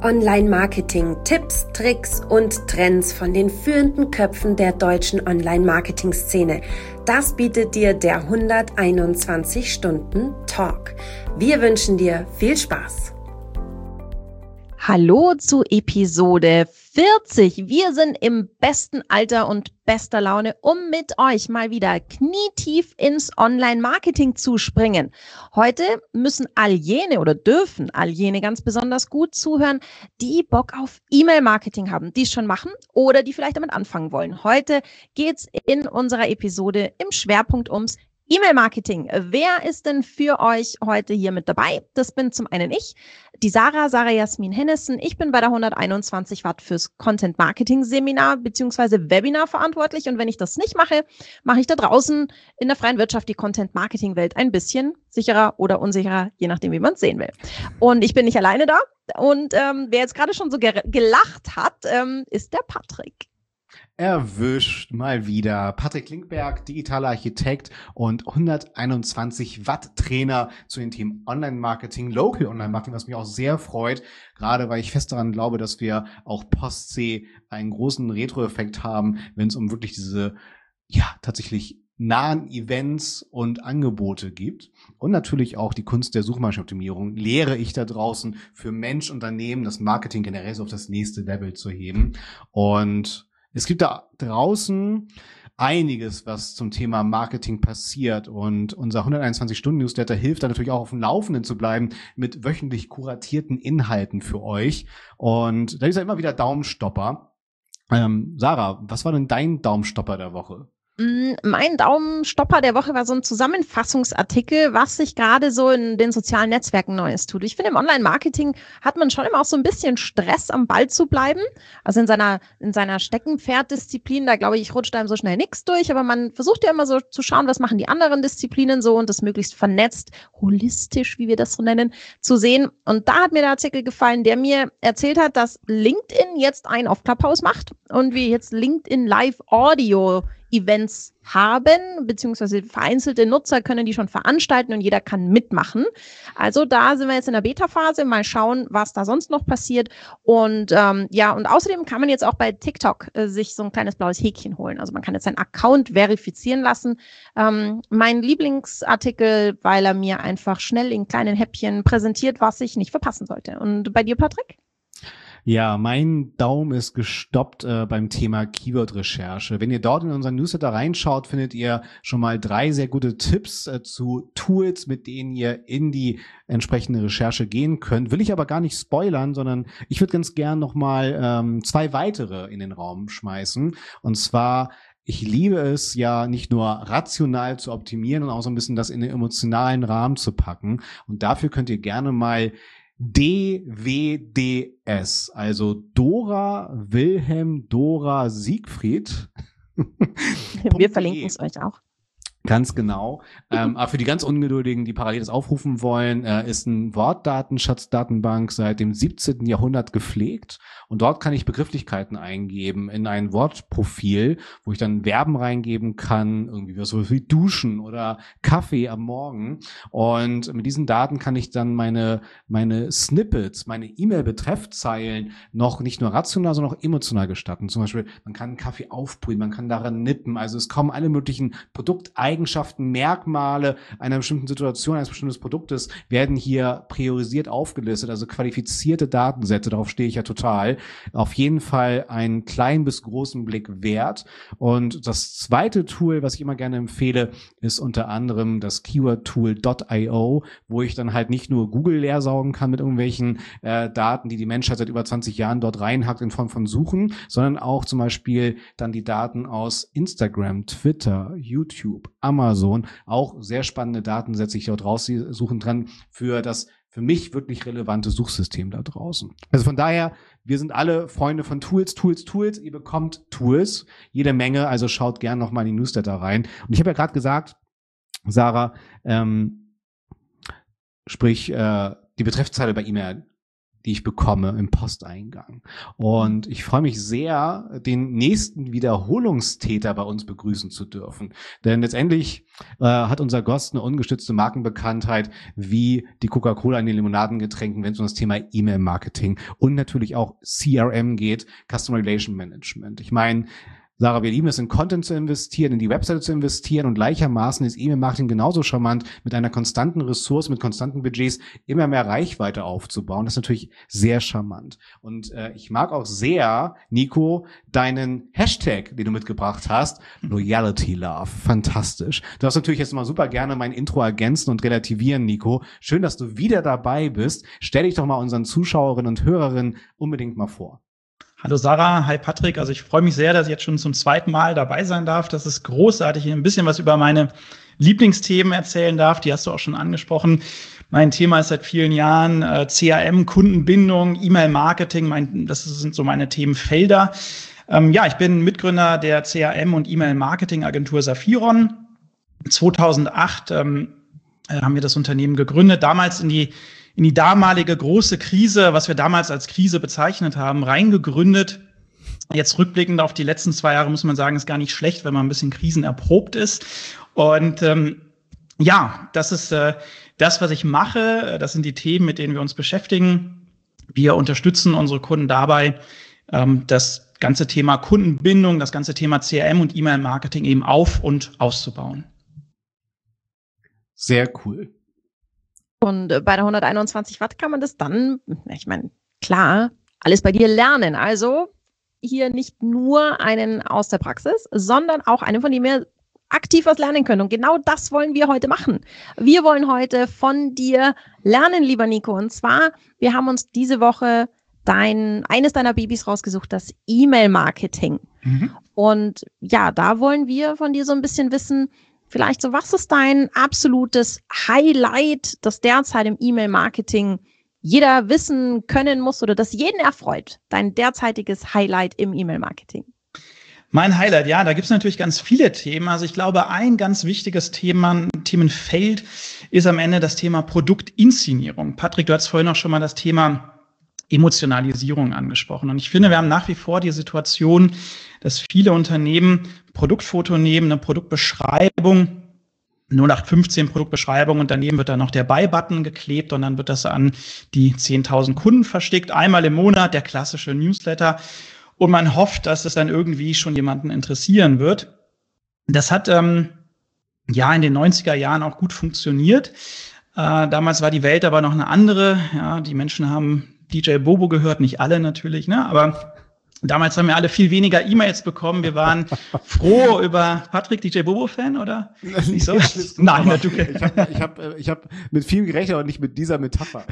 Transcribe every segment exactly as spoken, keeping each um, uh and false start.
Online-Marketing, Tipps, Tricks und Trends von den führenden Köpfen der deutschen Online-Marketing-Szene. Das bietet dir der hunderteinundzwanzig Stunden Talk. Wir wünschen dir viel Spaß. Hallo zu Episode vierzig. Wir sind im besten Alter und bester Laune, um mit euch mal wieder knietief ins Online-Marketing zu springen. Heute müssen all jene oder dürfen all jene ganz besonders gut zuhören, die Bock auf E-Mail-Marketing haben, die es schon machen oder die vielleicht damit anfangen wollen. Heute geht's in unserer Episode im Schwerpunkt ums E-Mail-Marketing. Wer ist denn für euch heute hier mit dabei? Das bin zum einen ich, die Sarah, Sarah Jasmin Hennissen. Ich bin bei der hunderteinundzwanzig Watt fürs Content-Marketing-Seminar bzw. Webinar verantwortlich. Und wenn ich das nicht mache, mache ich da draußen in der freien Wirtschaft die Content-Marketing-Welt ein bisschen sicherer oder unsicherer, je nachdem, wie man es sehen will. Und ich bin nicht alleine da. Und ähm, wer jetzt gerade schon so ge- gelacht hat, ähm, ist der Patrick. Erwischt mal wieder. Patrick Linkberg, digitaler Architekt und hunderteinundzwanzig Watt Trainer zu den Themen Online-Marketing, Local Online-Marketing, was mich auch sehr freut, gerade weil ich fest daran glaube, dass wir auch Post-C einen großen Retro-Effekt haben, wenn es um wirklich diese, ja, tatsächlich nahen Events und Angebote gibt. Und natürlich auch die Kunst der Suchmaschinenoptimierung lehre ich da draußen für Mensch, Unternehmen, das Marketing generell so auf das nächste Level zu heben. Und es gibt da draußen einiges, was zum Thema Marketing passiert, und unser hunderteinundzwanzig Stunden Newsletter hilft da natürlich auch auf dem Laufenden zu bleiben mit wöchentlich kuratierten Inhalten für euch. Und da ist ja immer wieder Daumenstopper. Ähm, Sarah, was war denn dein Daumenstopper der Woche? Mein Daumenstopper der Woche war so ein Zusammenfassungsartikel, was sich gerade so in den sozialen Netzwerken Neues tut. Ich finde, im Online-Marketing hat man schon immer auch so ein bisschen Stress, am Ball zu bleiben. Also in seiner in seiner Steckenpferddisziplin, da glaube ich, rutscht einem so schnell nichts durch, aber man versucht ja immer so zu schauen, was machen die anderen Disziplinen so, und das möglichst vernetzt, holistisch, wie wir das so nennen, zu sehen. Und da hat mir der Artikel gefallen, der mir erzählt hat, dass LinkedIn jetzt einen auf Clubhouse macht und wir jetzt LinkedIn Live Audio Events haben, beziehungsweise vereinzelte Nutzer können die schon veranstalten und jeder kann mitmachen. Also da sind wir jetzt in der Beta-Phase, mal schauen, was da sonst noch passiert. Und ähm, ja, und außerdem kann man jetzt auch bei TikTok äh, sich so ein kleines blaues Häkchen holen. Also man kann jetzt seinen Account verifizieren lassen. Ähm, mein Lieblingsartikel, weil er mir einfach schnell in kleinen Häppchen präsentiert, was ich nicht verpassen sollte. Und bei dir, Patrick? Ja, mein Daumen ist gestoppt äh, beim Thema Keyword-Recherche. Wenn ihr dort in unseren Newsletter reinschaut, findet ihr schon mal drei sehr gute Tipps äh, zu Tools, mit denen ihr in die entsprechende Recherche gehen könnt. Will ich aber gar nicht spoilern, sondern ich würde ganz gern noch mal ähm, zwei weitere in den Raum schmeißen. Und zwar: Ich liebe es ja, nicht nur rational zu optimieren und auch so ein bisschen das in den emotionalen Rahmen zu packen. Und dafür könnt ihr gerne mal D W D S, also Dora Wilhelm Dora Siegfried. Wir verlinken es euch auch. Ganz genau. Ähm, aber für die ganz Ungeduldigen, die parallel das aufrufen wollen, äh, ist ein Wortdatenschatzdatenbank seit dem siebzehnten Jahrhundert gepflegt. Und dort kann ich Begrifflichkeiten eingeben in ein Wortprofil, wo ich dann Verben reingeben kann, irgendwie was so wie duschen oder Kaffee am Morgen. Und mit diesen Daten kann ich dann meine, meine Snippets, meine E-Mail-Betreffzeilen noch nicht nur rational, sondern auch emotional gestatten. Zum Beispiel, man kann einen Kaffee aufbrühen, man kann daran nippen. Also es kommen alle möglichen Produkteigenschaften, Eigenschaften, Merkmale einer bestimmten Situation, eines bestimmten Produktes werden hier priorisiert aufgelistet, also qualifizierte Datensätze, darauf stehe ich ja total. Auf jeden Fall einen kleinen bis großen Blick wert. Und das zweite Tool, was ich immer gerne empfehle, ist unter anderem das Keyword-Tool Dot I O, wo ich dann halt nicht nur Google leer saugen kann mit irgendwelchen äh, Daten, die die Menschheit seit über zwanzig Jahren dort reinhackt in Form von Suchen, sondern auch zum Beispiel dann die Daten aus Instagram, Twitter, YouTube, Amazon, auch sehr spannende Datensätze, die ich dort raussuchen dran für das für mich wirklich relevante Suchsystem da draußen. Also von daher, wir sind alle Freunde von Tools, Tools, Tools. Ihr bekommt Tools, jede Menge, also schaut gern noch mal in die Newsletter rein. Und ich habe ja gerade gesagt, Sarah, ähm, sprich äh, die Betreffzeile bei E-Mail, die ich bekomme im Posteingang. Und ich freue mich sehr, den nächsten Wiederholungstäter bei uns begrüßen zu dürfen. Denn letztendlich äh, hat unser Gast eine ungestützte Markenbekanntheit wie die Coca-Cola in den Limonadengetränken, wenn es um das Thema E-Mail-Marketing und natürlich auch C R M geht, Customer Relation Management. Ich meine, Sarah, wir lieben es, in Content zu investieren, in die Webseite zu investieren und gleichermaßen ist E-Mail-Marketing genauso charmant, mit einer konstanten Ressource, mit konstanten Budgets immer mehr Reichweite aufzubauen. Das ist natürlich sehr charmant. Und äh, ich mag auch sehr, Nico, deinen Hashtag, den du mitgebracht hast, Loyalty Love. Fantastisch. Du darfst natürlich jetzt mal super gerne mein Intro ergänzen und relativieren, Nico. Schön, dass du wieder dabei bist. Stell dich doch mal unseren Zuschauerinnen und Hörerinnen unbedingt mal vor. Hallo Sarah, hi Patrick. Also ich freue mich sehr, dass ich jetzt schon zum zweiten Mal dabei sein darf. Das ist großartig, ich ein bisschen was über meine Lieblingsthemen erzählen darf. Die hast du auch schon angesprochen. Mein Thema ist seit vielen Jahren äh, C R M, Kundenbindung, E-Mail-Marketing. Mein, das sind so meine Themenfelder. Ähm, ja, ich bin Mitgründer der C R M- und E-Mail-Marketing-Agentur Saphiron. zweitausendacht ähm, äh, haben wir das Unternehmen gegründet. Damals in die in die damalige große Krise, was wir damals als Krise bezeichnet haben, reingegründet. Jetzt rückblickend auf die letzten zwei Jahre muss man sagen, ist gar nicht schlecht, wenn man ein bisschen krisenerprobt ist. Und ähm, ja, das ist äh, das, was ich mache. Das sind die Themen, mit denen wir uns beschäftigen. Wir unterstützen unsere Kunden dabei, ähm, das ganze Thema Kundenbindung, das ganze Thema C R M und E-Mail-Marketing eben auf- und auszubauen. Sehr cool. Und bei der hunderteinundzwanzig Watt kann man das dann, ich meine, klar, alles bei dir lernen. Also hier nicht nur einen aus der Praxis, sondern auch einen, von dem wir aktiv was lernen können. Und genau das wollen wir heute machen. Wir wollen heute von dir lernen, lieber Nico. Und zwar, wir haben uns diese Woche dein, eines deiner Babys rausgesucht, das E-Mail-Marketing. Mhm. Und ja, da wollen wir von dir so ein bisschen wissen, vielleicht so, was ist dein absolutes Highlight, das derzeit im E-Mail-Marketing jeder wissen können muss oder das jeden erfreut? Dein derzeitiges Highlight im E-Mail-Marketing. Mein Highlight, ja, da gibt es natürlich ganz viele Themen. Also ich glaube, ein ganz wichtiges Thema, Themenfeld ist am Ende das Thema Produktinszenierung. Patrick, du hast vorhin auch schon mal das Thema Emotionalisierung angesprochen. Und ich finde, wir haben nach wie vor die Situation, dass viele Unternehmen Produktfoto nehmen, eine Produktbeschreibung, null acht fünfzehn Produktbeschreibung und daneben wird dann noch der Buy-Button geklebt und dann wird das an die zehntausend Kunden verschickt. Einmal im Monat, der klassische Newsletter. Und man hofft, dass es dann irgendwie schon jemanden interessieren wird. Das hat ähm, ja in den neunziger Jahren auch gut funktioniert. Äh, damals war die Welt aber noch eine andere. Ja, die Menschen haben D J Bobo gehört, nicht alle natürlich, ne? Aber damals haben wir alle viel weniger E-Mails bekommen. Wir waren froh über Patrick, D J Bobo-Fan, oder? Nicht so? Nein, du. Ich habe ich hab, ich hab mit viel gerechnet, aber nicht mit dieser Metapher.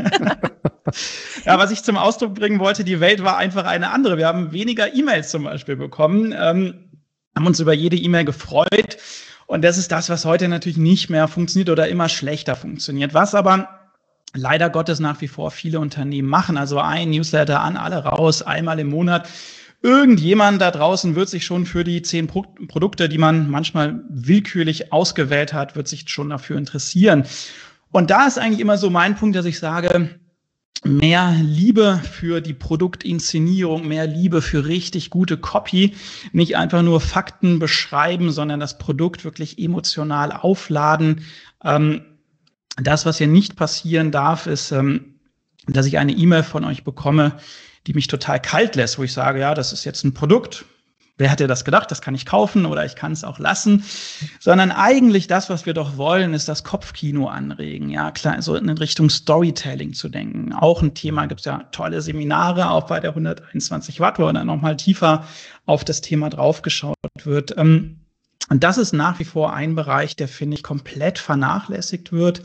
Ja, was ich zum Ausdruck bringen wollte, die Welt war einfach eine andere. Wir haben weniger E-Mails zum Beispiel bekommen, ähm, haben uns über jede E-Mail gefreut. Und das ist das, was heute natürlich nicht mehr funktioniert oder immer schlechter funktioniert. Was aber leider Gottes nach wie vor viele Unternehmen machen. Also ein Newsletter an alle raus, einmal im Monat. Irgendjemand da draußen wird sich schon für die zehn Pro- Produkte, die man manchmal willkürlich ausgewählt hat, wird sich schon dafür interessieren. Und da ist eigentlich immer so mein Punkt, dass ich sage, mehr Liebe für die Produktinszenierung, mehr Liebe für richtig gute Copy, nicht einfach nur Fakten beschreiben, sondern das Produkt wirklich emotional aufladen. Ähm, das, was hier nicht passieren darf, ist, ähm, dass ich eine E-Mail von euch bekomme, die mich total kalt lässt, wo ich sage, ja, das ist jetzt ein Produkt. Wer hätte das gedacht? Das kann ich kaufen oder ich kann es auch lassen. Sondern eigentlich das, was wir doch wollen, ist das Kopfkino anregen. Ja, klar, so in Richtung Storytelling zu denken. Auch ein Thema, gibt es ja tolle Seminare, auch bei der hunderteinundzwanzig Watt, wo dann nochmal tiefer auf das Thema draufgeschaut wird. Und das ist nach wie vor ein Bereich, der, finde ich, komplett vernachlässigt wird.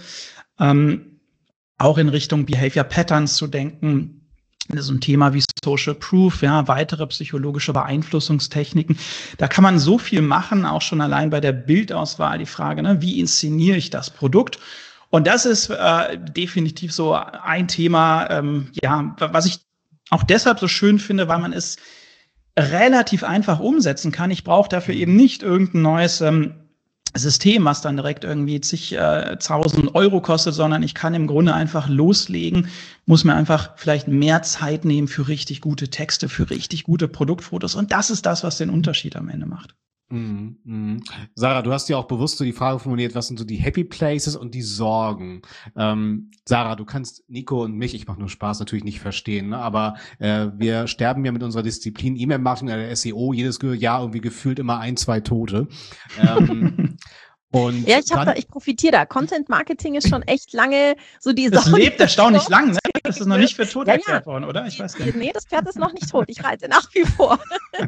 Auch in Richtung Behavior Patterns zu denken. Das ist ein Thema wie Social Proof, ja, weitere psychologische Beeinflussungstechniken. Da kann man so viel machen, auch schon allein bei der Bildauswahl, die Frage, ne, wie inszeniere ich das Produkt? Und das ist äh, definitiv so ein Thema, ähm, ja, was ich auch deshalb so schön finde, weil man es relativ einfach umsetzen kann. Ich brauche dafür eben nicht irgendein neues ähm, System, was dann direkt irgendwie zig äh, tausend Euro kostet, sondern ich kann im Grunde einfach loslegen, muss mir einfach vielleicht mehr Zeit nehmen für richtig gute Texte, für richtig gute Produktfotos. Und das ist das, was den Unterschied am Ende macht. Mhm, mhm. Sarah, du hast ja auch bewusst so die Frage formuliert, was sind so die Happy Places und die Sorgen? Ähm, Sarah, du kannst Nico und mich, ich mache nur Spaß, natürlich nicht verstehen, ne? Aber äh, wir sterben ja mit unserer Disziplin E-Mail-Marketing oder S E O jedes Jahr irgendwie gefühlt immer ein, zwei Tote. Ähm, und ja, ich, hab da, ich profitiere da. Content Marketing ist schon echt lange so die Das Sau, lebt erstaunlich lang, ne? Das ist noch nicht für tot ja, erklärt ja. worden, oder? Ich weiß gar nicht. Nee, das Pferd ist noch nicht tot. Ich reite nach wie vor.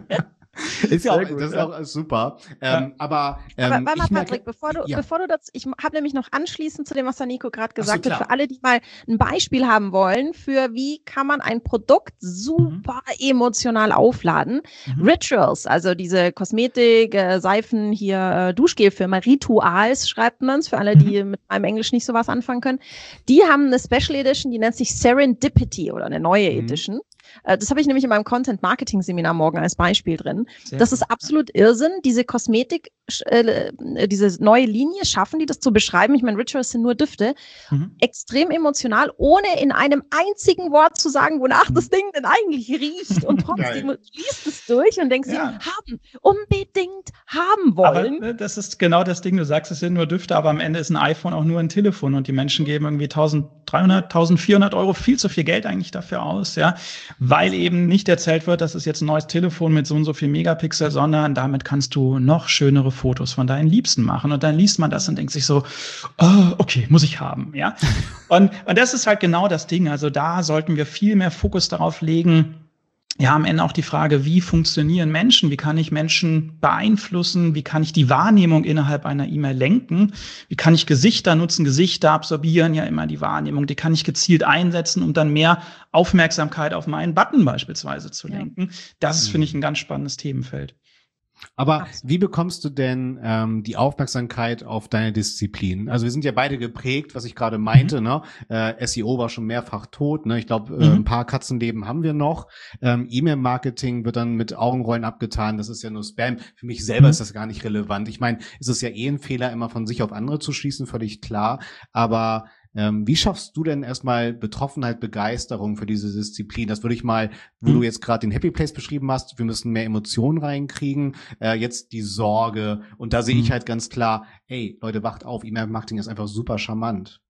Ist ja auch, gut, das ist ja. auch super. Ähm, Ja. Aber, ähm, Aber warte mal, ich merke, Patrick, bevor du, ja. bevor du das, ich habe nämlich noch anschließend zu dem, was der Nico gerade Ach so, gesagt hat, klar. für alle, die mal ein Beispiel haben wollen, für wie kann man ein Produkt super emotional aufladen. Mhm. Rituals, also diese Kosmetik, äh, Seifen, hier äh, Duschgelfirma, Rituals schreibt man es, für alle, die mit meinem Englisch nicht so was anfangen können. Die haben eine Special Edition, die nennt sich Serendipity oder eine neue Mhm. Edition. Äh, das habe ich nämlich in meinem Content-Marketing-Seminar morgen als Beispiel drin. Sehr Das gut. ist absolut Irrsinn. Diese Kosmetik, äh, diese neue Linie, schaffen die das zu beschreiben? Ich meine, Rituals sind nur Düfte. Mhm. Extrem emotional, ohne in einem einzigen Wort zu sagen, wonach Mhm. das Ding denn eigentlich riecht. Und trotzdem Geil. liest es durch und denkst Ja. dir, haben, unbedingt haben Aber wollen. ne, das ist genau das Ding, du sagst, es sind nur Düfte, aber am Ende ist ein iPhone auch nur ein Telefon und die Menschen geben irgendwie eintausenddreihundert, eintausendvierhundert Euro, viel zu viel Geld eigentlich dafür aus, ja, weil eben nicht erzählt wird, das ist jetzt ein neues Telefon mit so und so viel Megapixel, sondern damit kannst du noch schönere Fotos von deinen Liebsten machen und dann liest man das und denkt sich so, oh, okay, muss ich haben, ja. Und, und das ist halt genau das Ding, also da sollten wir viel mehr Fokus darauf legen. Ja, am Ende auch die Frage, wie funktionieren Menschen? Wie kann ich Menschen beeinflussen? Wie kann ich die Wahrnehmung innerhalb einer E-Mail lenken? Wie kann ich Gesichter nutzen? Gesichter absorbieren ja immer die Wahrnehmung. Die kann ich gezielt einsetzen, um dann mehr Aufmerksamkeit auf meinen Button beispielsweise zu lenken. Das ist, finde ich, ein ganz spannendes Themenfeld. Aber wie bekommst du denn ähm, die Aufmerksamkeit auf deine Disziplin? Also wir sind ja beide geprägt, was ich gerade meinte, mhm. ne? Äh, S E O war schon mehrfach tot, ne? Ich glaube, äh, Mhm. ein paar Katzenleben haben wir noch. Ähm, E-Mail-Marketing wird dann mit Augenrollen abgetan. Das ist ja nur Spam. Für mich selber Mhm. ist das gar nicht relevant. Ich meine, es ist ja eh ein Fehler, immer von sich auf andere zu schließen, völlig klar. Aber Ähm, wie schaffst du denn erstmal Betroffenheit, Begeisterung für diese Disziplin? Das würde ich mal, wo Mhm. du jetzt gerade den Happy Place beschrieben hast, wir müssen mehr Emotionen reinkriegen, äh, jetzt die Sorge. Und da sehe Mhm. ich halt ganz klar, ey, Leute, wacht auf, E-Mail-Marketing ist einfach super charmant.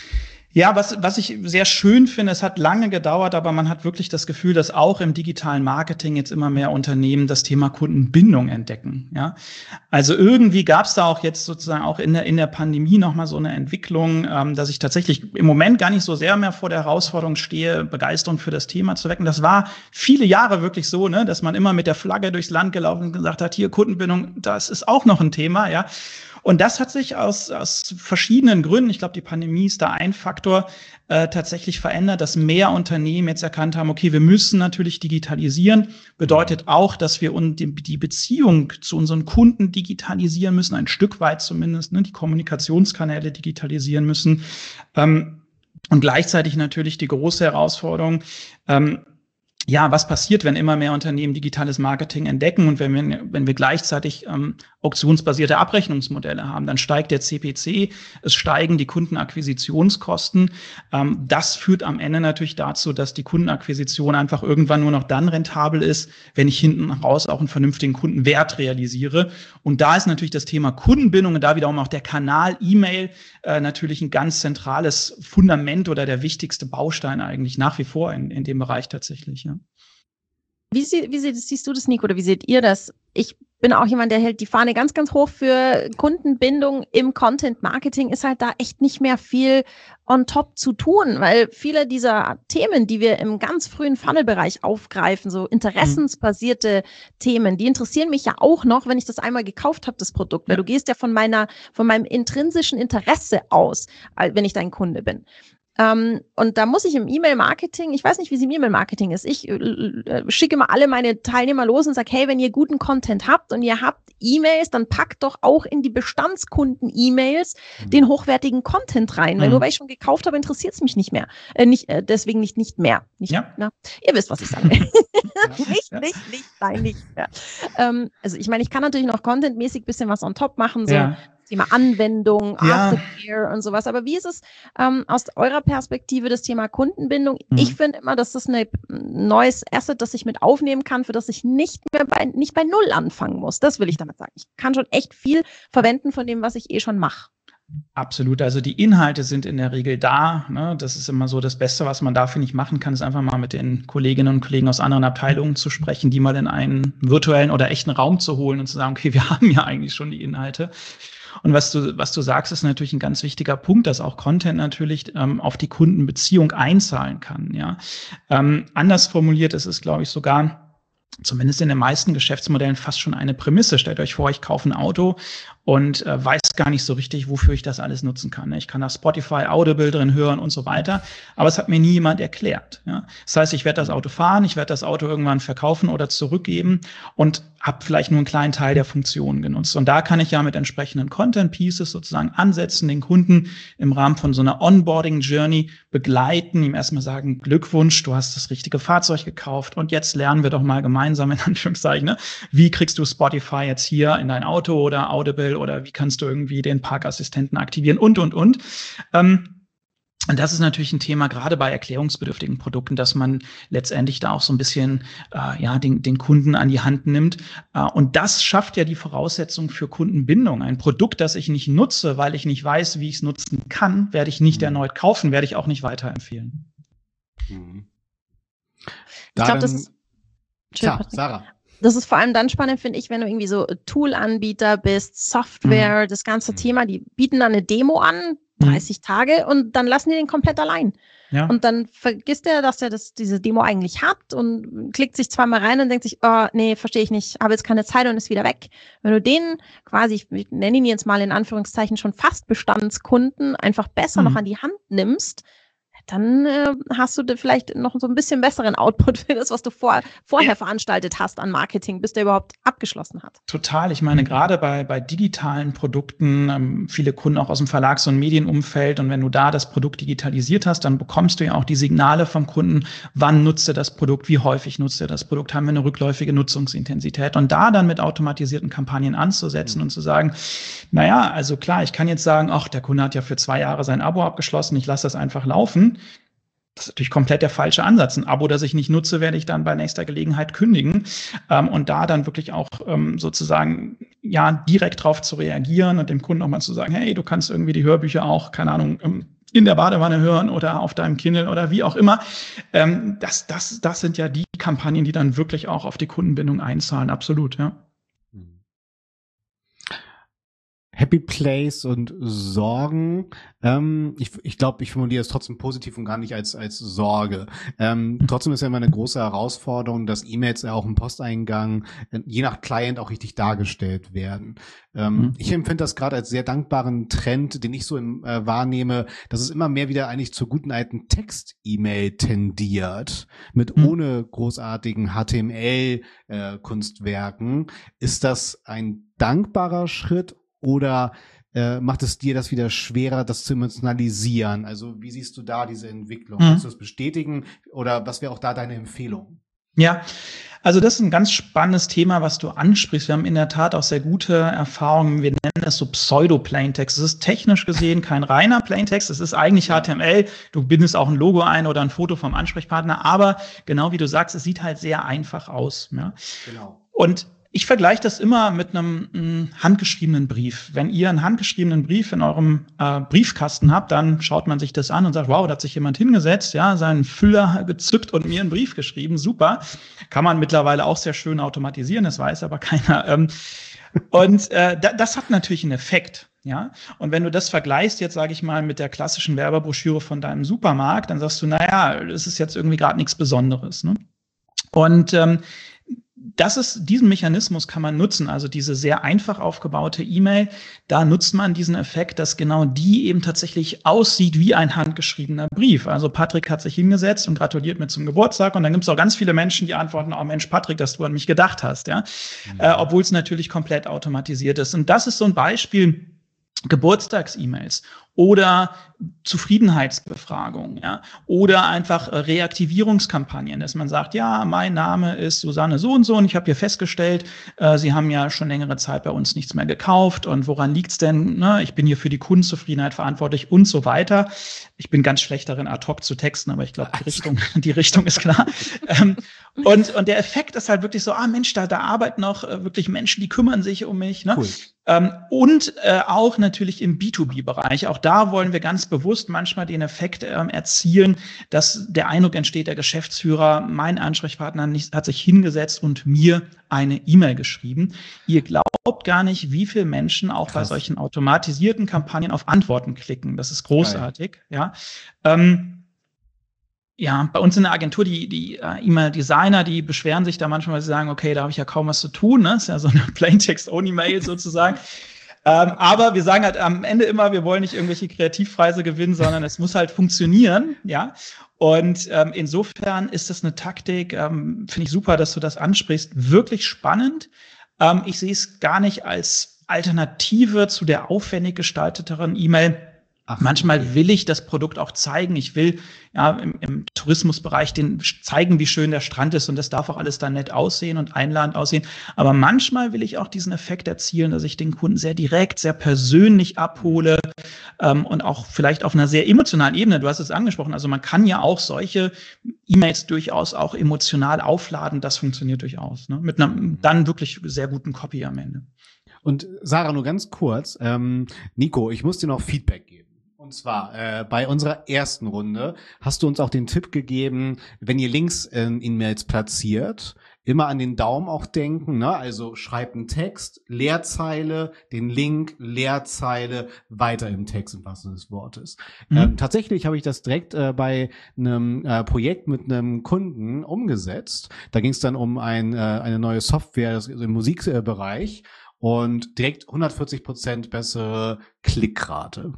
Ja, was, was ich sehr schön finde, es hat lange gedauert, aber man hat wirklich das Gefühl, dass auch im digitalen Marketing jetzt immer mehr Unternehmen das Thema Kundenbindung entdecken. Ja, also irgendwie gab es da auch jetzt sozusagen auch in der, in der Pandemie nochmal so eine Entwicklung, ähm, dass ich tatsächlich im Moment gar nicht so sehr mehr vor der Herausforderung stehe, Begeisterung für das Thema zu wecken. Das war viele Jahre wirklich so, ne, dass man immer mit der Flagge durchs Land gelaufen und gesagt hat, hier Kundenbindung, das ist auch noch ein Thema, ja. Und das hat sich aus, aus verschiedenen Gründen, ich glaube, die Pandemie ist da ein Faktor, äh, tatsächlich verändert, dass mehr Unternehmen jetzt erkannt haben, okay, wir müssen natürlich digitalisieren. Bedeutet auch, dass wir un- die, die Beziehung zu unseren Kunden digitalisieren müssen, ein Stück weit zumindest, ne, die Kommunikationskanäle digitalisieren müssen. Ähm, und gleichzeitig natürlich die große Herausforderung, ähm, ja, was passiert, wenn immer mehr Unternehmen digitales Marketing entdecken und wenn wir, wenn wir gleichzeitig ähm, auktionsbasierte Abrechnungsmodelle haben, dann steigt der C P C, es steigen die Kundenakquisitionskosten. Ähm, das führt am Ende natürlich dazu, dass die Kundenakquisition einfach irgendwann nur noch dann rentabel ist, wenn ich hinten raus auch einen vernünftigen Kundenwert realisiere. Und da ist natürlich das Thema Kundenbindung und da wiederum auch der Kanal E-Mail äh, natürlich ein ganz zentrales Fundament oder der wichtigste Baustein eigentlich nach wie vor in, in dem Bereich tatsächlich, ja. Wie, sie, wie sie, siehst du das, Nico, oder wie seht ihr das? Ich bin auch jemand, der hält die Fahne ganz, ganz hoch für Kundenbindung im Content-Marketing. Ist halt da echt nicht mehr viel on top zu tun, weil viele dieser Themen, die wir im ganz frühen Funnel-Bereich aufgreifen, so interessensbasierte mhm. Themen, die interessieren mich ja auch noch, wenn ich das einmal gekauft habe, das Produkt. Weil du gehst ja von meiner, von meinem intrinsischen Interesse aus, wenn ich dein Kunde bin. Um, und da muss ich im E-Mail-Marketing, ich weiß nicht, wie es im E-Mail-Marketing ist, ich äh, schicke mal alle meine Teilnehmer los und sage, hey, wenn ihr guten Content habt und ihr habt E-Mails, dann packt doch auch in die Bestandskunden-E-Mails mhm. den hochwertigen Content rein, weil mhm. nur weil ich schon gekauft habe, interessiert es mich nicht mehr. Äh, nicht, äh, deswegen nicht nicht mehr. Nicht, ja. na, ihr wisst, was ich sage. Ja. nicht, ja. nicht, nicht, nein, nicht mehr. Ähm, also ich meine, ich kann natürlich noch contentmäßig bisschen was on top machen, so ja. Thema Anwendung, Ja. Aftercare und sowas. Aber wie ist es ähm, aus eurer Perspektive das Thema Kundenbindung? Mhm. Ich finde immer, dass das ein neues Asset, das ich mit aufnehmen kann, für das ich nicht mehr bei, nicht bei Null anfangen muss. Das will ich damit sagen. Ich kann schon echt viel verwenden von dem, was ich eh schon mache. Absolut. Also die Inhalte sind in der Regel da. Ne? Das ist immer so das Beste, was man dafür nicht machen kann, ist einfach mal mit den Kolleginnen und Kollegen aus anderen Abteilungen zu sprechen, die mal in einen virtuellen oder echten Raum zu holen und zu sagen, okay, wir haben ja eigentlich schon die Inhalte. Und was du, was du sagst, ist natürlich ein ganz wichtiger Punkt, dass auch Content natürlich ähm, auf die Kundenbeziehung einzahlen kann. Ja, ähm, anders formuliert ist es, glaube ich, sogar zumindest in den meisten Geschäftsmodellen fast schon eine Prämisse. Stellt euch vor, ich kaufe ein Auto und äh, weiß gar nicht so richtig, wofür ich das alles nutzen kann. Ich kann da Spotify, Audible drin hören und so weiter, aber es hat mir nie jemand erklärt. Ja? Das heißt, ich werde das Auto fahren, ich werde das Auto irgendwann verkaufen oder zurückgeben und habe vielleicht nur einen kleinen Teil der Funktionen genutzt. Und da kann ich ja mit entsprechenden Content Pieces sozusagen ansetzen, den Kunden im Rahmen von so einer Onboarding Journey begleiten, ihm erstmal sagen, Glückwunsch, du hast das richtige Fahrzeug gekauft und jetzt lernen wir doch mal gemeinsam, in Anführungszeichen, ne? Wie kriegst du Spotify jetzt hier in dein Auto oder Audible oder wie kannst du irgendwie den Parkassistenten aktivieren und, und, und. Ähm, Und das ist natürlich ein Thema, gerade bei erklärungsbedürftigen Produkten, dass man letztendlich da auch so ein bisschen äh, ja den, den Kunden an die Hand nimmt. Äh, und das schafft ja die Voraussetzung für Kundenbindung. Ein Produkt, das ich nicht nutze, weil ich nicht weiß, wie ich es nutzen kann, werde ich nicht Mhm. erneut kaufen, werde ich auch nicht weiterempfehlen. Mhm. Ich glaube, das ist Tja, Sarah. Das ist vor allem dann spannend, finde ich, wenn du irgendwie so Tool-Anbieter bist, Software, das ganze Mhm. Thema, die bieten dann eine Demo an, dreißig Tage, und dann lassen die den komplett allein. Ja. Und dann vergisst er, dass er das, diese Demo eigentlich hat und klickt sich zweimal rein und denkt sich, oh, nee, verstehe ich nicht, habe jetzt keine Zeit und ist wieder weg. Wenn du den quasi, ich nenne ihn jetzt mal in Anführungszeichen schon fast Bestandskunden, einfach besser Mhm. noch an die Hand nimmst, dann äh, hast du da vielleicht noch so ein bisschen besseren Output für das, was du vor, vorher Ja. veranstaltet hast an Marketing, bis der überhaupt abgeschlossen hat. Total. Ich meine, gerade bei, bei digitalen Produkten, ähm, viele Kunden auch aus dem Verlags- und Medienumfeld. Und wenn du da das Produkt digitalisiert hast, dann bekommst du ja auch die Signale vom Kunden, wann nutzt er das Produkt, wie häufig nutzt er das Produkt, haben wir eine rückläufige Nutzungsintensität. Und da dann mit automatisierten Kampagnen anzusetzen Mhm. und zu sagen, naja, also klar, ich kann jetzt sagen, ach, der Kunde hat ja für zwei Jahre sein Abo abgeschlossen, ich lasse das einfach laufen. Das ist natürlich komplett der falsche Ansatz. Ein Abo, das ich nicht nutze, werde ich dann bei nächster Gelegenheit kündigen. Ähm, und da dann wirklich auch ähm, sozusagen ja direkt drauf zu reagieren und dem Kunden auch mal zu sagen, hey, du kannst irgendwie die Hörbücher auch, keine Ahnung, ähm, in der Badewanne hören oder auf deinem Kindle oder wie auch immer. Ähm, das, das, das sind ja die Kampagnen, die dann wirklich auch auf die Kundenbindung einzahlen. Absolut, ja. Happy Place und Sorgen. Ähm, ich ich glaube, ich formuliere es trotzdem positiv und gar nicht als als Sorge. Ähm, trotzdem ist ja immer eine große Herausforderung, dass E-Mails ja auch im Posteingang äh, je nach Client auch richtig dargestellt werden. Ähm, Mhm. Ich empfinde das gerade als sehr dankbaren Trend, den ich so im, äh, wahrnehme, dass es immer mehr wieder eigentlich zur guten alten Text-E-Mail tendiert, mit Mhm. ohne großartigen H T M L-Kunstwerken. Ist das ein dankbarer Schritt? Oder äh, macht es dir das wieder schwerer, das zu emotionalisieren? Also wie siehst du da diese Entwicklung? Mhm. Kannst du das bestätigen? Oder was wäre auch da deine Empfehlung? Ja, also das ist ein ganz spannendes Thema, was du ansprichst. Wir haben in der Tat auch sehr gute Erfahrungen. Wir nennen das so Pseudo-Plaintext. Es ist technisch gesehen kein reiner Plaintext. Es ist eigentlich H T M L. Du bindest auch ein Logo ein oder ein Foto vom Ansprechpartner. Aber genau wie du sagst, es sieht halt sehr einfach aus. Ja? Genau. Und ich vergleiche das immer mit einem mh, handgeschriebenen Brief. Wenn ihr einen handgeschriebenen Brief in eurem äh, Briefkasten habt, dann schaut man sich das an und sagt, wow, da hat sich jemand hingesetzt, ja, seinen Füller gezückt und mir einen Brief geschrieben. Super. Kann man mittlerweile auch sehr schön automatisieren, das weiß aber keiner. Ähm, und äh, da, das hat natürlich einen Effekt. Ja, und wenn du das vergleichst, jetzt sage ich mal, mit der klassischen Werbebroschüre von deinem Supermarkt, dann sagst du, naja, das ist jetzt irgendwie gerade nichts Besonderes. Ne? Und ähm, Das ist, diesen Mechanismus kann man nutzen, also diese sehr einfach aufgebaute E-Mail, da nutzt man diesen Effekt, dass genau die eben tatsächlich aussieht wie ein handgeschriebener Brief. Also Patrick hat sich hingesetzt und gratuliert mir zum Geburtstag und dann gibt es auch ganz viele Menschen, die antworten, oh Mensch, Patrick, dass du an mich gedacht hast, ja, mhm. äh, obwohl es natürlich komplett automatisiert ist. Und das ist so ein Beispiel, Geburtstags-E-Mails oder Zufriedenheitsbefragungen, ja, oder einfach äh, Reaktivierungskampagnen, dass man sagt, ja, mein Name ist Susanne so und so und ich habe hier festgestellt, äh, Sie haben ja schon längere Zeit bei uns nichts mehr gekauft und woran liegt's denn? Ne? Ich bin hier für die Kundenzufriedenheit verantwortlich und so weiter. Ich bin ganz schlecht darin, ad hoc zu texten, aber ich glaube, die Richtung, die Richtung ist klar. ähm, und, und der Effekt ist halt wirklich so, ah Mensch, da, da arbeiten noch äh, wirklich Menschen, die kümmern sich um mich. Ne? Cool. Ähm, und äh, auch natürlich im B zwei B-Bereich. Auch da wollen wir ganz bewusst manchmal den Effekt ähm, erzielen, dass der Eindruck entsteht, der Geschäftsführer, mein Ansprechpartner nicht, hat sich hingesetzt und mir eine E-Mail geschrieben. Ihr glaubt gar nicht, wie viele Menschen auch Krass. Bei solchen automatisierten Kampagnen auf Antworten klicken. Das ist großartig. Geil. Ja. Ähm, Ja, bei uns in der Agentur, die, die äh, E-Mail-Designer, die beschweren sich da manchmal, weil sie sagen, okay, da habe ich ja kaum was zu tun, ne? Ist ja so eine Plain-Text-Only-Mail sozusagen. ähm, aber wir sagen halt am Ende immer, wir wollen nicht irgendwelche Kreativpreise gewinnen, sondern es muss halt funktionieren, ja. Und ähm, insofern ist das eine Taktik, ähm, finde ich super, dass du das ansprichst, wirklich spannend. Ähm, ich sehe es gar nicht als Alternative zu der aufwendig gestalteteren E-Mail. Ach, Manchmal okay. will ich das Produkt auch zeigen. Ich will ja im, im Tourismusbereich den zeigen, wie schön der Strand ist und das darf auch alles dann nett aussehen und einladend aussehen. Aber manchmal will ich auch diesen Effekt erzielen, dass ich den Kunden sehr direkt, sehr persönlich abhole ähm, und auch vielleicht auf einer sehr emotionalen Ebene. Du hast es angesprochen. Also man kann ja auch solche E-Mails durchaus auch emotional aufladen. Das funktioniert durchaus, ne? Mit einem dann wirklich sehr guten Copy am Ende. Und Sarah, nur ganz kurz. Ähm, Nico, ich muss dir noch Feedback geben. Und zwar, äh, bei unserer ersten Runde hast du uns auch den Tipp gegeben, wenn ihr Links in E-Mails platziert, immer an den Daumen auch denken, ne? Also schreibt einen Text, Leerzeile, den Link, Leerzeile, weiter im Text im wahrsten Sinne des Wortes. Mhm. Ähm, tatsächlich habe ich das direkt äh, bei einem äh, Projekt mit einem Kunden umgesetzt. Da ging es dann um ein, äh, eine neue Software im Musikbereich und direkt hundertvierzig Prozent bessere Klickrate.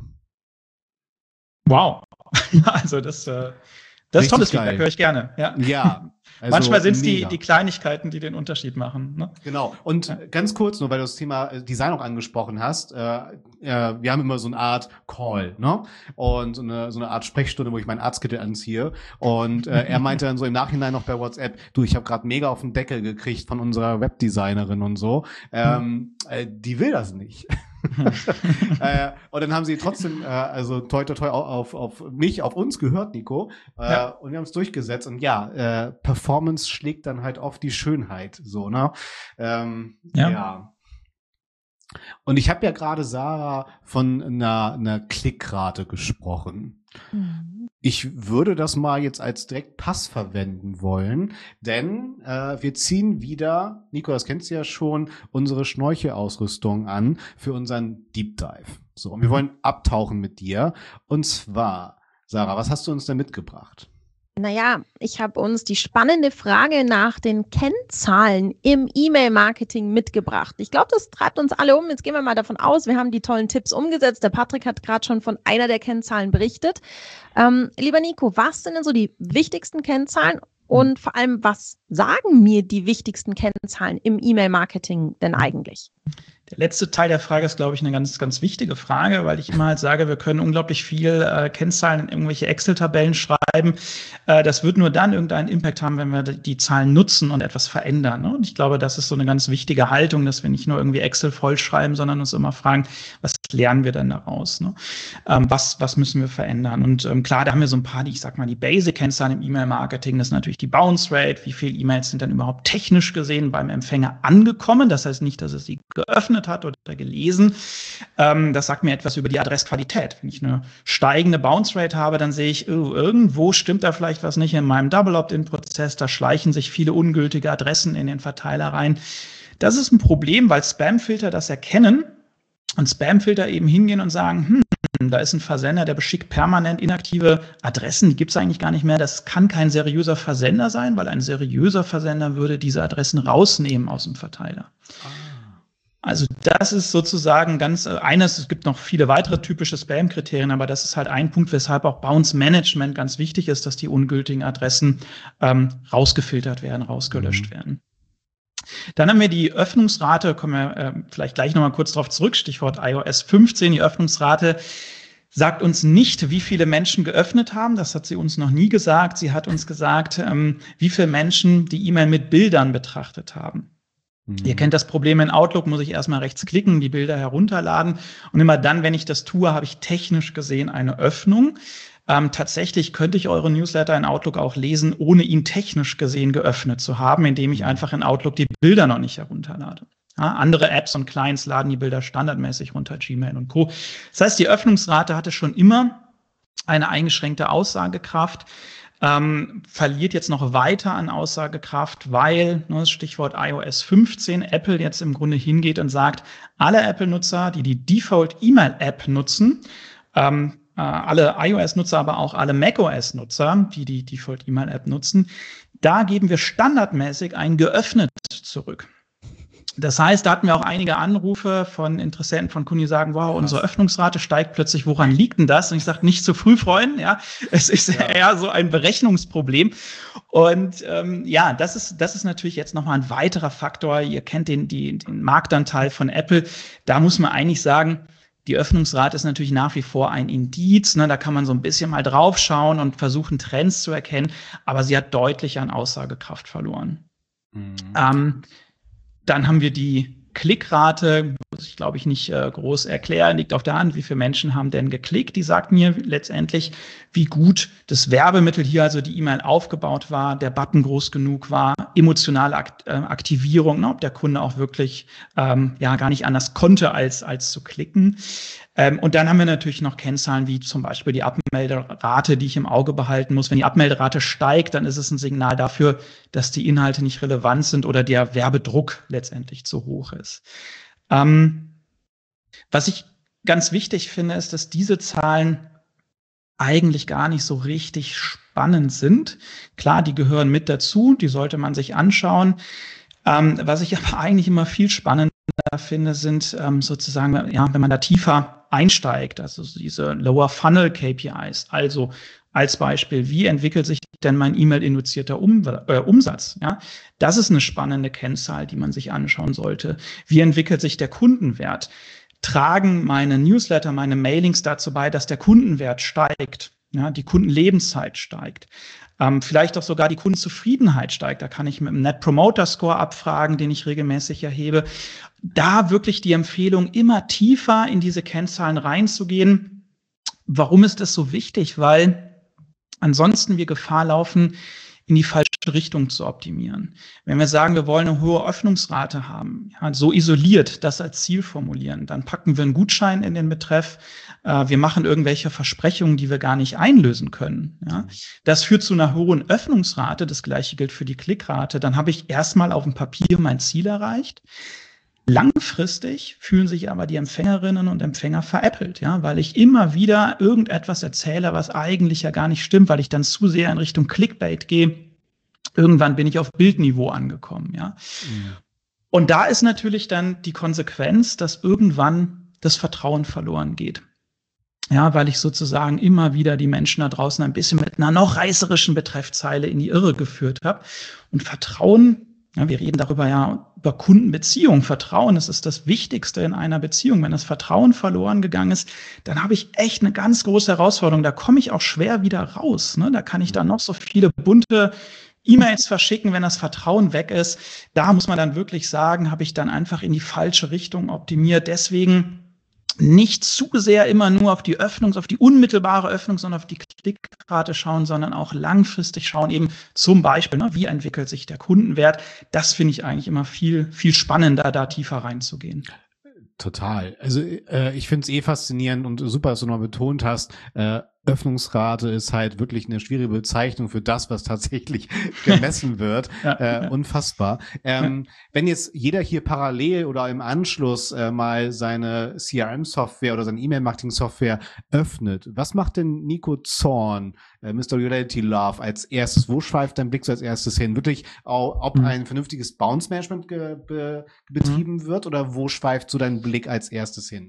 Wow. Also das, äh, das ist tolles Feedback, höre ich gerne. Ja. ja also Manchmal sind es die, die Kleinigkeiten, die den Unterschied machen. Ne? Genau. Und ja. ganz kurz, nur weil du das Thema Design auch angesprochen hast, äh, äh, wir haben immer so eine Art Call, ne? Und so eine, so eine Art Sprechstunde, wo ich meinen Arztkittel anziehe. Und äh, er meinte dann so im Nachhinein noch bei WhatsApp, du, ich habe gerade mega auf den Deckel gekriegt von unserer Webdesignerin und so. Ähm, äh, die will das nicht. äh, und dann haben sie trotzdem, äh, also toi toi toi auf, auf mich, auf uns gehört, Nico, äh, ja. und wir haben es durchgesetzt. Und ja, äh, Performance schlägt dann halt oft die Schönheit, so, ne? Ähm, ja. ja. Und ich habe ja gerade, Sarah, von einer, einer Klickrate gesprochen. Mhm. Ich würde das mal jetzt als direkt Pass verwenden wollen, denn äh, wir ziehen wieder, Nico, das kennst du ja schon, unsere Schnorchelausrüstung an für unseren Deep Dive. So, und wir wollen abtauchen mit dir. Und zwar, Sarah, was hast du uns denn mitgebracht? Naja, ich habe uns die spannende Frage nach den Kennzahlen im E-Mail-Marketing mitgebracht. Ich glaube, das treibt uns alle um. Jetzt gehen wir mal davon aus, wir haben die tollen Tipps umgesetzt. Der Patrick hat gerade schon von einer der Kennzahlen berichtet. Ähm, lieber Nico, was sind denn so die wichtigsten Kennzahlen und vor allem, was sagen mir die wichtigsten Kennzahlen im E-Mail-Marketing denn eigentlich? Der letzte Teil der Frage ist, glaube ich, eine ganz, ganz wichtige Frage, weil ich immer halt sage, wir können unglaublich viel äh, Kennzahlen in irgendwelche Excel-Tabellen schreiben. Äh, das wird nur dann irgendeinen Impact haben, wenn wir die Zahlen nutzen und etwas verändern. Ne? Und ich glaube, das ist so eine ganz wichtige Haltung, dass wir nicht nur irgendwie Excel vollschreiben, sondern uns immer fragen, was lernen wir denn daraus? Ne? Ähm, was, was müssen wir verändern? Und ähm, klar, da haben wir so ein paar, die, ich sag mal, die Basic-Kennzahlen im E-Mail-Marketing. Das ist natürlich die Bounce Rate. Wie viele E-Mails sind dann überhaupt technisch gesehen beim Empfänger angekommen? Das heißt nicht, dass es sie geöffnet hat oder gelesen. Ähm, das sagt mir etwas über die Adressqualität. Wenn ich eine steigende Bounce Rate habe, dann sehe ich, oh, irgendwo stimmt da vielleicht was nicht in meinem Double Opt-in-Prozess. Da schleichen sich viele ungültige Adressen in den Verteiler rein. Das ist ein Problem, weil Spamfilter das erkennen und Spamfilter eben hingehen und sagen, hm, da ist ein Versender, der beschickt permanent inaktive Adressen, die gibt es eigentlich gar nicht mehr. Das kann kein seriöser Versender sein, weil ein seriöser Versender würde diese Adressen rausnehmen aus dem Verteiler. Ah. Also das ist sozusagen ganz äh, eines, es gibt noch viele weitere typische Spam-Kriterien, aber das ist halt ein Punkt, weshalb auch Bounce-Management ganz wichtig ist, dass die ungültigen Adressen ähm, rausgefiltert werden, rausgelöscht mhm. werden. Dann haben wir die Öffnungsrate, kommen wir äh, vielleicht gleich nochmal kurz drauf zurück, Stichwort i O S fünfzehn, die Öffnungsrate sagt uns nicht, wie viele Menschen geöffnet haben. Das hat sie uns noch nie gesagt. Sie hat uns gesagt, ähm, wie viele Menschen die E-Mail mit Bildern betrachtet haben. Mhm. Ihr kennt das Problem in Outlook, muss ich erstmal rechts klicken, die Bilder herunterladen. Und immer dann, wenn ich das tue, habe ich technisch gesehen eine Öffnung. Ähm, tatsächlich könnte ich eure Newsletter in Outlook auch lesen, ohne ihn technisch gesehen geöffnet zu haben, indem ich einfach in Outlook die Bilder noch nicht herunterlade. Ja, andere Apps und Clients laden die Bilder standardmäßig runter, Gmail und Co. Das heißt, die Öffnungsrate hatte schon immer eine eingeschränkte Aussagekraft, ähm, verliert jetzt noch weiter an Aussagekraft, weil, ne, Stichwort i O S fünfzehn, Apple jetzt im Grunde hingeht und sagt, alle Apple-Nutzer, die die Default-E-Mail-App nutzen, ähm, äh, alle iOS-Nutzer, aber auch alle macOS-Nutzer, die die Default-E-Mail-App nutzen, da geben wir standardmäßig ein geöffnet zurück. Das heißt, da hatten wir auch einige Anrufe von Interessenten, von Kunden, die sagen, wow, unsere Öffnungsrate steigt plötzlich, woran liegt denn das? Und ich sage, nicht zu früh freuen, ja, es ist ja eher so ein Berechnungsproblem. Und ähm, ja, das ist das ist natürlich jetzt nochmal ein weiterer Faktor. Ihr kennt den, die, den Marktanteil von Apple. Da muss man eigentlich sagen, die Öffnungsrate ist natürlich nach wie vor ein Indiz, ne? Da kann man so ein bisschen mal drauf schauen und versuchen, Trends zu erkennen, aber sie hat deutlich an Aussagekraft verloren. Mhm. Ähm, Dann haben wir die Klickrate, muss ich glaube ich nicht äh, groß erklären, liegt auf der Hand, wie viele Menschen haben denn geklickt. Die sagt mir letztendlich, wie gut das Werbemittel hier, also die E-Mail aufgebaut war, der Button groß genug war, emotionale Akt, äh, Aktivierung, ne, ob der Kunde auch wirklich ähm, ja gar nicht anders konnte, als, als zu klicken. Ähm, und dann haben wir natürlich noch Kennzahlen wie zum Beispiel die Abmelderate, die ich im Auge behalten muss. Wenn die Abmelderate steigt, dann ist es ein Signal dafür, dass die Inhalte nicht relevant sind oder der Werbedruck letztendlich zu hoch ist. Ähm, was ich ganz wichtig finde, ist, dass diese Zahlen eigentlich gar nicht so richtig spannend sind. Klar, die gehören mit dazu, die sollte man sich anschauen. Ähm, was ich aber eigentlich immer viel spannender finde, sind ähm, sozusagen, ja, wenn man da tiefer einsteigt, also diese Lower Funnel K P Is. Also als Beispiel, wie entwickelt sich denn mein E-Mail-induzierter um, äh, Umsatz? Ja, das ist eine spannende Kennzahl, die man sich anschauen sollte. Wie entwickelt sich der Kundenwert? Tragen meine Newsletter, meine Mailings dazu bei, dass der Kundenwert steigt? Ja, die Kundenlebenszeit steigt. Ähm, vielleicht auch sogar die Kundenzufriedenheit steigt. Da kann ich mit dem Net Promoter Score abfragen, den ich regelmäßig erhebe. Da wirklich die Empfehlung, immer tiefer in diese Kennzahlen reinzugehen. Warum ist das so wichtig? Weil ansonsten wir Gefahr laufen, in die falsche Richtung zu optimieren. Wenn wir sagen, wir wollen eine hohe Öffnungsrate haben, ja, so isoliert das als Ziel formulieren, dann packen wir einen Gutschein in den Betreff, äh, wir machen irgendwelche Versprechungen, die wir gar nicht einlösen können. Ja. Das führt zu einer hohen Öffnungsrate, das Gleiche gilt für die Klickrate, dann habe ich erstmal auf dem Papier mein Ziel erreicht. Langfristig fühlen sich aber die Empfängerinnen und Empfänger veräppelt, ja, weil ich immer wieder irgendetwas erzähle, was eigentlich ja gar nicht stimmt, weil ich dann zu sehr in Richtung Clickbait gehe. Irgendwann bin ich auf Bildniveau angekommen, ja. Mhm. Und da ist natürlich dann die Konsequenz, dass irgendwann das Vertrauen verloren geht. Ja, weil ich sozusagen immer wieder die Menschen da draußen ein bisschen mit einer noch reißerischen Betreffzeile in die Irre geführt habe. Und Vertrauen, ja, wir reden darüber ja über Kundenbeziehung. Vertrauen, das ist das Wichtigste in einer Beziehung. Wenn das Vertrauen verloren gegangen ist, dann habe ich echt eine ganz große Herausforderung. Da komme ich auch schwer wieder raus. Ne? Da kann ich dann noch so viele bunte E-Mails verschicken, wenn das Vertrauen weg ist. Da muss man dann wirklich sagen, habe ich dann einfach in die falsche Richtung optimiert. Deswegen nicht zu sehr immer nur auf die Öffnung, auf die unmittelbare Öffnung, sondern auf die Klickrate schauen, sondern auch langfristig schauen, eben zum Beispiel, ne, wie entwickelt sich der Kundenwert. Das finde ich eigentlich immer viel, viel spannender, da tiefer reinzugehen. Total. Also äh, ich finde es eh faszinierend und super, dass du noch betont hast, äh, Öffnungsrate ist halt wirklich eine schwierige Bezeichnung für das, was tatsächlich gemessen wird. ja, äh, unfassbar. Ähm, ja. Wenn jetzt jeder hier parallel oder im Anschluss äh, mal seine C R M-Software oder seine E-Mail-Marketing-Software öffnet, was macht denn Nico Zorn, äh, Mister Reality Love, als erstes? Wo schweift dein Blick so als erstes hin? Wirklich, ob mhm. ein vernünftiges Bounce-Management ge- be- betrieben mhm. wird oder wo schweift so dein Blick als erstes hin?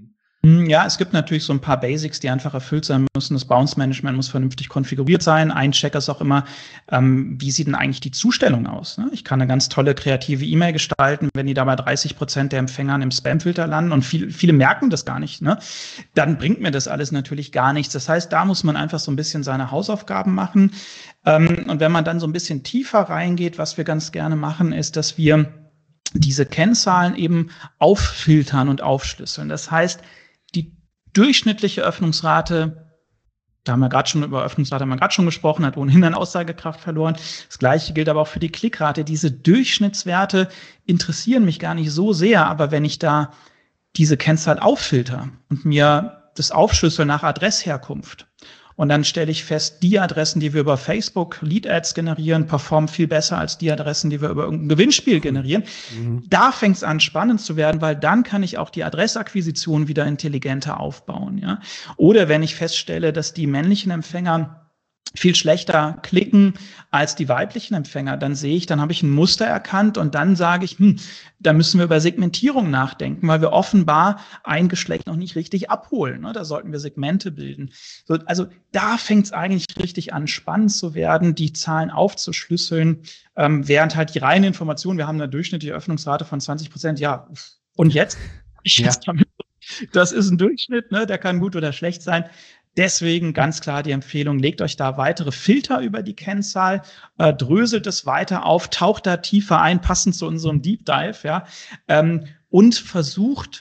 Ja, es gibt natürlich so ein paar Basics, die einfach erfüllt sein müssen. Das Bounce-Management muss vernünftig konfiguriert sein. Ein Check ist auch immer, ähm, wie sieht denn eigentlich die Zustellung aus? Ne? Ich kann eine ganz tolle kreative E-Mail gestalten, wenn die dabei dreißig Prozent der Empfängern im Spamfilter landen und viel, viele merken das gar nicht, ne? Dann bringt mir das alles natürlich gar nichts. Das heißt, da muss man einfach so ein bisschen seine Hausaufgaben machen. Ähm, und wenn man dann so ein bisschen tiefer reingeht, was wir ganz gerne machen, ist, dass wir diese Kennzahlen eben auffiltern und aufschlüsseln. Das heißt, die durchschnittliche Öffnungsrate, da haben wir gerade schon über Öffnungsrate haben wir gerade schon gesprochen, hat ohnehin an Aussagekraft verloren. Das Gleiche gilt aber auch für die Klickrate. Diese Durchschnittswerte interessieren mich gar nicht so sehr, aber wenn ich da diese Kennzahl auffilter und mir das aufschlüssel nach Adressherkunft und dann stelle ich fest, die Adressen, die wir über Facebook Lead-Ads generieren, performen viel besser als die Adressen, die wir über irgendein Gewinnspiel generieren. Mhm. Da fängt es an, spannend zu werden, weil dann kann ich auch die Adressakquisition wieder intelligenter aufbauen. Ja? Oder wenn ich feststelle, dass die männlichen Empfänger viel schlechter klicken als die weiblichen Empfänger, dann sehe ich, dann habe ich ein Muster erkannt und dann sage ich, hm, da müssen wir über Segmentierung nachdenken, weil wir offenbar ein Geschlecht noch nicht richtig abholen. Ne? Da sollten wir Segmente bilden. So, also da fängt es eigentlich richtig an, spannend zu werden, die Zahlen aufzuschlüsseln, ähm, während halt die reine Information, wir haben eine durchschnittliche Öffnungsrate von zwanzig Prozent, ja, und jetzt? Ich ja. damit, das ist ein Durchschnitt, ne? Der kann gut oder schlecht sein. Deswegen ganz klar die Empfehlung, legt euch da weitere Filter über die Kennzahl, äh, dröselt es weiter auf, taucht da tiefer ein, passend zu unserem Deep Dive, ja, ähm, und versucht,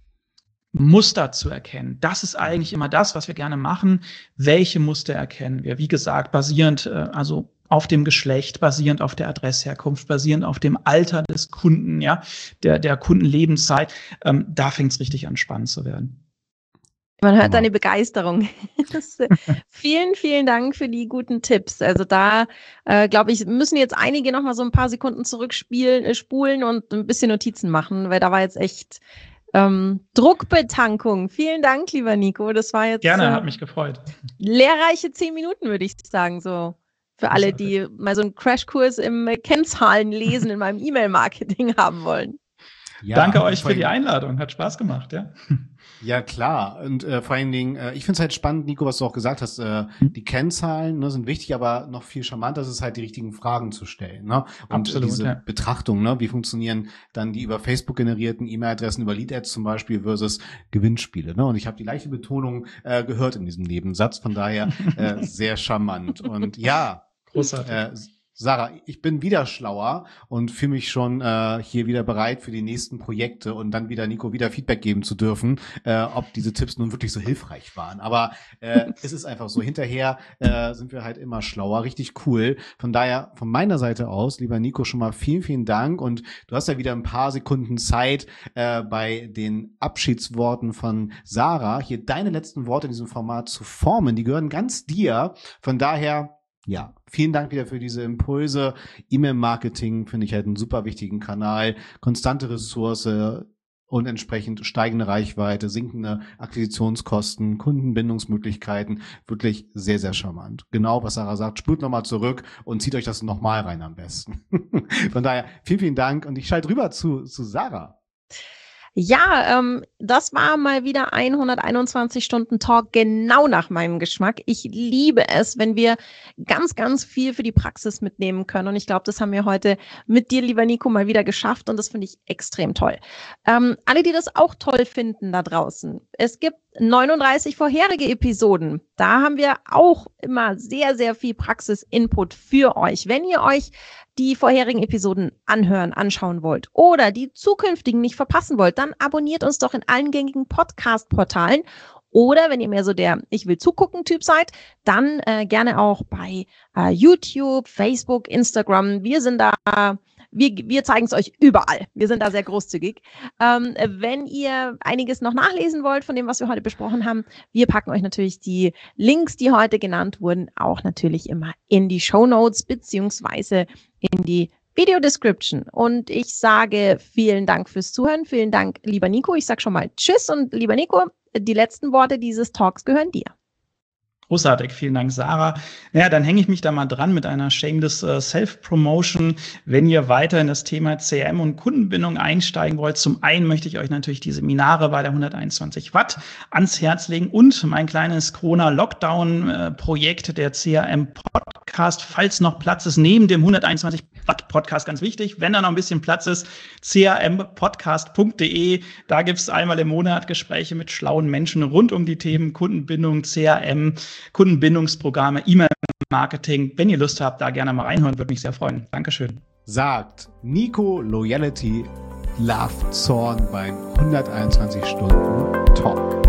Muster zu erkennen. Das ist eigentlich immer das, was wir gerne machen. Welche Muster erkennen wir? Wie gesagt, basierend, äh, also auf dem Geschlecht, basierend auf der Adressherkunft, basierend auf dem Alter des Kunden, ja, der, der Kundenlebenszeit. Ähm, da fängt es richtig an, spannend zu werden. Man hört deine Begeisterung. Das, vielen, vielen Dank für die guten Tipps. Also da, äh, glaube ich, müssen jetzt einige noch mal so ein paar Sekunden zurückspielen, äh, spulen und ein bisschen Notizen machen, weil da war jetzt echt ähm, Druckbetankung. Vielen Dank, lieber Nico. Das war jetzt gerne, äh, hat mich gefreut. Lehrreiche zehn Minuten, würde ich sagen, so für alle, die mal so einen Crashkurs im Kennzahlenlesen in meinem E-Mail-Marketing haben wollen. Ja, danke euch für die Einladung, hat Spaß gemacht, ja. Ja, klar. Und äh, vor allen Dingen, äh, ich finde es halt spannend, Nico, was du auch gesagt hast, äh, die Kennzahlen ne, sind wichtig, aber noch viel charmanter ist es halt, die richtigen Fragen zu stellen. Ne? Und Absolut, diese ja. Betrachtung, ne, wie funktionieren dann die über Facebook generierten E-Mail-Adressen, über Lead-Ads zum Beispiel versus Gewinnspiele. Ne? Und ich habe die gleiche Betonung äh, gehört in diesem Nebensatz, von daher äh, sehr charmant. Und ja, großartig. Äh, Sarah, ich bin wieder schlauer und fühle mich schon äh, hier wieder bereit für die nächsten Projekte und dann wieder Nico wieder Feedback geben zu dürfen, äh, ob diese Tipps nun wirklich so hilfreich waren. Aber äh, es ist einfach so, hinterher äh, sind wir halt immer schlauer, richtig cool. Von daher, von meiner Seite aus, lieber Nico, schon mal vielen, vielen Dank und du hast ja wieder ein paar Sekunden Zeit äh, bei den Abschiedsworten von Sarah, hier deine letzten Worte in diesem Format zu formen. Die gehören ganz dir. Von daher, ja, vielen Dank wieder für diese Impulse. E-Mail-Marketing finde ich halt einen super wichtigen Kanal. Konstante Ressource und entsprechend steigende Reichweite, sinkende Akquisitionskosten, Kundenbindungsmöglichkeiten. Wirklich sehr, sehr charmant. Genau, was Sarah sagt. Spult nochmal zurück und zieht euch das nochmal rein am besten. Von daher, vielen, vielen Dank. Und ich schalte rüber zu, zu Sarah. Ja, ähm, das war mal wieder hunderteinundzwanzig Stunden Talk genau nach meinem Geschmack. Ich liebe es, wenn wir ganz, ganz viel für die Praxis mitnehmen können. Und ich glaube, das haben wir heute mit dir, lieber Nico, mal wieder geschafft. Und das finde ich extrem toll. Ähm, alle, die das auch toll finden da draußen. Es gibt neununddreißig vorherige Episoden. Da haben wir auch immer sehr, sehr viel Praxis-Input für euch. Wenn ihr euch die vorherigen Episoden anhören, anschauen wollt oder die zukünftigen nicht verpassen wollt, dann abonniert uns doch in allen gängigen Podcast-Portalen. Oder wenn ihr mehr so der Ich will zugucken Typ seid, dann äh, gerne auch bei äh, YouTube, Facebook, Instagram. Wir sind da, wir, wir zeigen es euch überall. Wir sind da sehr großzügig. Ähm, wenn ihr einiges noch nachlesen wollt von dem, was wir heute besprochen haben, wir packen euch natürlich die Links, die heute genannt wurden, auch natürlich immer in die Shownotes beziehungsweise in die Video Description. Und ich sage vielen Dank fürs Zuhören. Vielen Dank, lieber Nico. Ich sage schon mal Tschüss und lieber Nico, die letzten Worte dieses Talks gehören dir. Großartig, vielen Dank, Sarah. Ja, dann hänge ich mich da mal dran mit einer Shameless uh, Self-Promotion. Wenn ihr weiter in das Thema C R M und Kundenbindung einsteigen wollt, zum einen möchte ich euch natürlich die Seminare bei der hunderteinundzwanzig Watt ans Herz legen und mein kleines Corona-Lockdown-Projekt, der C R M-Podcast, falls noch Platz ist, neben dem hunderteinundzwanzig Watt Podcast, ganz wichtig, wenn da noch ein bisschen Platz ist, c r m podcast punkt d e. Da gibt's einmal im Monat Gespräche mit schlauen Menschen rund um die Themen Kundenbindung, C R M, Kundenbindungsprogramme, E-Mail-Marketing. Wenn ihr Lust habt, da gerne mal reinhören, würde mich sehr freuen. Dankeschön. Sagt Nico Loyalty Love Zorn beim hunderteinundzwanzig Stunden Talk.